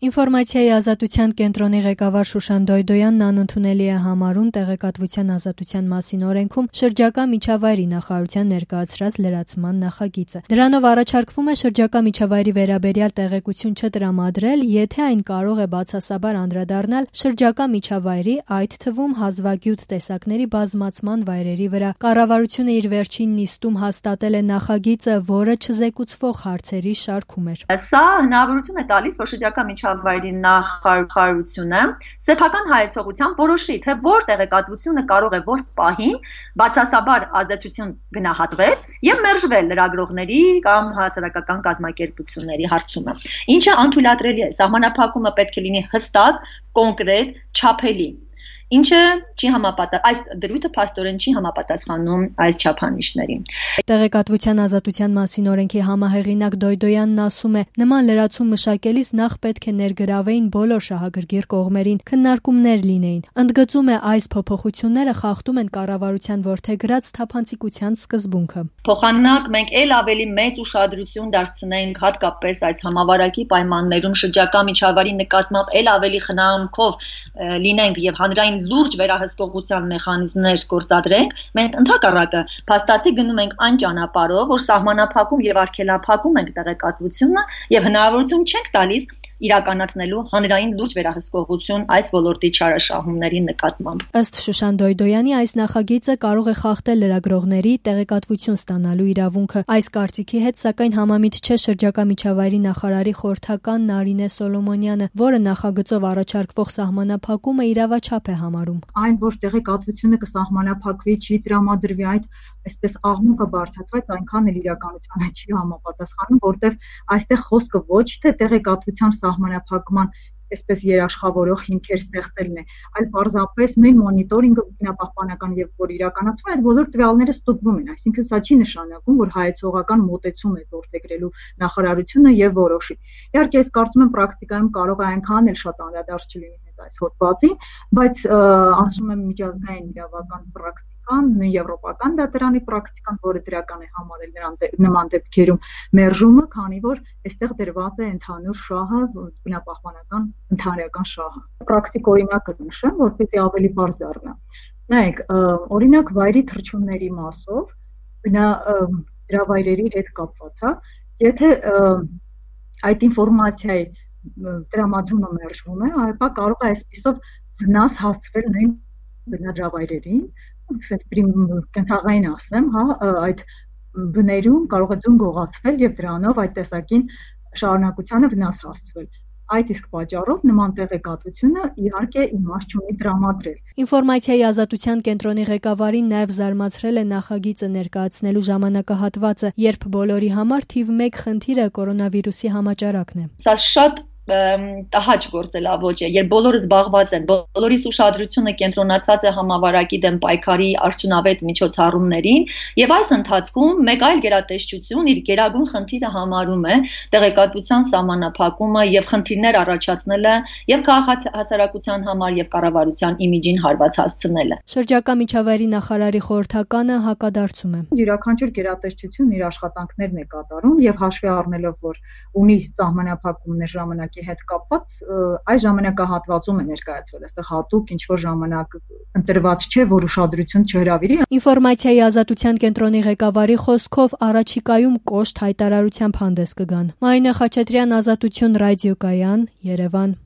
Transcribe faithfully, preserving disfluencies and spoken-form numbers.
Ինֆորմացիայի ազատության կենտրոնի ղեկավար Շուշան Դոյդոյանն անընդունելի է համարում տեղեկատվության ազատության մասին օրենքում շրջակա միջավայրի նախարարության ներկայացրած լրացման նախագիծը։ Դրանով առաջարկվում է շրջակա միջավայրի վերաբերյալ տեղեկություն չտրամադրել, եթե այն կարող է բացասաբար անդրադառնալ շրջակա միջավայրի, այդ թվում հազվագյուտ տեսակների բազմացման վայրերի վրա։ Կառավարությունը իր վերջին նիստում հաստատել է նախագիծը, որը չզեկուցվող հարցերի շարքում էր։ Սա հնարավորություն է տալիս, որ շրջակա միջավայրի նախարարությունը սեփական հայեցողությամբ որոշի, թե որ տեղեկատվությունը կարող է որ պահին բացասաբար ազդեցություն գնահատվել եւ մերժվել լրագրողների կամ հասարակական կազմակերպությունների հարցումը, ինչը անթույլատրելի է։ Սահմանափակումը պետք է լինի հստակ, կոնկրետ, չափելի, ինչը չի համապատասխանում, այս դրույթը փաստորեն չի համապատասխանում այս չափանիշներին։ Տեղեկատվության ազատության մասին օրենքի համահեղինակ Դոյդոյանն ասում է, նման լրացում մշակելիս նախ պետք է ներգրավեին բոլոր շահագրգիռ կողմերին, քննարկումներ լինեին։ Ընդգծում է, այս փոփոխությունները խախտում են կառավարության որդեգրած թափանցիկության սկզբունքը։ Փոխանակ մենք ել ավելի մեծ ուշադրություն դարձնենք հատկապես այս համավարակի պայմաններում շրջակա միջավայրի նկատմամբ ել ավելի խնամքով լինենք եւ հանրային լուրջ վերահսկողության մեխանիզմներ գործադրենք, մենք ընդհակառակը փաստացի գնում ենք այն ճանապարհով, որ սահմանափակում եւ արգելափակում ենք տեղեկատվությունը եւ հնարավորություն չենք տալիս իրականացնելու հանրային լուրջ վերահսկողություն այս ոլորտի չարաշահումների նկատմամբ։ Ըստ Շուշան Դոյդոյանի, այս նախագիծը կարող է խախտել լրագրողների տեղեկատվություն ստանալու իրավունքը։ Այս կարծիքի հետ սակայն համամիտ չէ շրջակա միջավայրի նախարարի խորհրդական Նարինե Սոլոմոնյանը, որը նախագծով առաջարկվող սահմանափակումը իրավաչափ է համարում։ Այն, որ տեղեկատվությունը կսահմանափակվի, չի տրամադրվի, այդ այսպես աղմուկը բարձրացված, այնքան էլ իրականությանը չի համապատասխանում, որտեղ այստեղ խոսքը ոչ թե տեղեկատվության սահմանափակման այսպես երաշխավորող հիմքեր ստեղծելն է, այլ պարզապես նույն մոնիտորինգը ինքնապահպանական եւ որ իրականացվում է, այդ բոլոր տվյալները ստուգվում են, այսինքն սա չի նշանակում, որ հայեցողական մոտեցում է որդեգրելու նախարարությունը եւ որոշի։ Իհարկե, ես կարծում եմ պրակտիկայում կարող է այնքան էլ շատ անդրադարձ չլինի այս հոդվածին, բայց ասում եմ միջազգային իրավական պրակտիկան, եվրոպական դատարանի պրակտիկան, որը դրական է համարել նման դեպքերում մերժումը, քանի որ այստեղ դրված է ընդհանուր շահը, բնապահպանական ընդհանրական շահը։ Պրակտիկ օրինակը նշեմ, որպեսզի ավելի բարձ դառնա։ Նայեք, օրինակ վայրի թռչունների մասով բնա դրավայրերի հետ կապված, հա, եթե այդ ինֆորմացիայի տրամադրումը մերժվում է, ապա կարող է այսպիսով վնաս հասցվել նույն բնադրավայրերին, այսպես կենցաղային ասեմ, հա, այդ բներում կարող է ձուն գողացվել եւ դրանով այդ տեսակին շարունակությանը վնաս հասցվել։ Այդ իսկ պատճառով նման տեղեկատվությունը իհարկե իմաստ չունի տրամադրել։ Ինֆորմացիայի ազատության կենտրոնի ղեկավարին նաև զարմացրել է նախագիծը ներկայացնելու ժամանակահատվածը, երբ բոլորի համար թիվ մեկ խնդիրը կորոնավիրուսի համաճարակն է։ Սա շատ տհաճ գործելավոճ է, երբ բոլորը զբաղված են, բոլորիս ուշադրությունը կենտրոնացած է համավարակի դեմ պայքարի արդյունավետ միջոցառումներին, եւ այս ընթացքում մեկ այլ գերատեսչություն իր գերագույն խնդիրը համարում է տեղեկատվության սահմանափակումը եւ խնդիրներ առաջացնելը եւ քաղաքահասարակության համար եւ կառավարության իմիջին հարված հասցնելը։ Շրջակա միջավայրի նախարարի խորհրդականը հակադարձում է։ Յուրաքանչյուր գերատեսչություն իր աշխատանքներն է կատարում եւ հաշվի առնելով, որ ունի սահմանափակումներ ժամանակի հետ կապված, այս ժամանակահատվածում է ներկայացվել, այստեղ հատուկ ինչ որ ժամանակ ընտրված չէ, որ ուշադրություն չհրավիրի։ Ինֆորմացիայի ազատության կենտրոնի ղեկավարի խոսքով առաջիկայում կոշտ հայտարարությամբ հանդես կգան։ Մարինե Խաչատրյան, Ազատություն ռադիոկայան, Երևան։